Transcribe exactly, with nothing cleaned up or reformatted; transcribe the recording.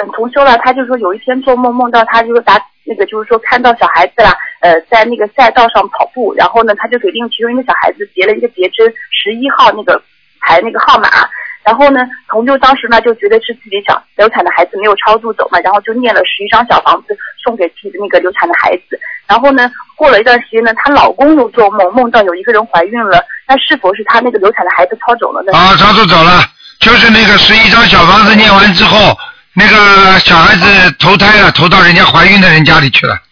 同修了，他就说有一天做梦梦到他就是打那个就是说看到小孩子啦，呃，在那个赛道上跑步，然后呢，他就给另其中一个小孩子结了一个别针十一号那个排那个号码。然后呢，同修当时呢就觉得是自己小流产的孩子没有超度走嘛，然后就念了十一张小房子送给自己的那个流产的孩子。然后呢，过了一段时间呢，她老公又做梦梦到有一个人怀孕了，那是否是她那个流产的孩子超走了呢？ 啊，超度走了，就是那个十一张小房子念完之后，那个小孩子投胎了，投到人家怀孕的人家里去了。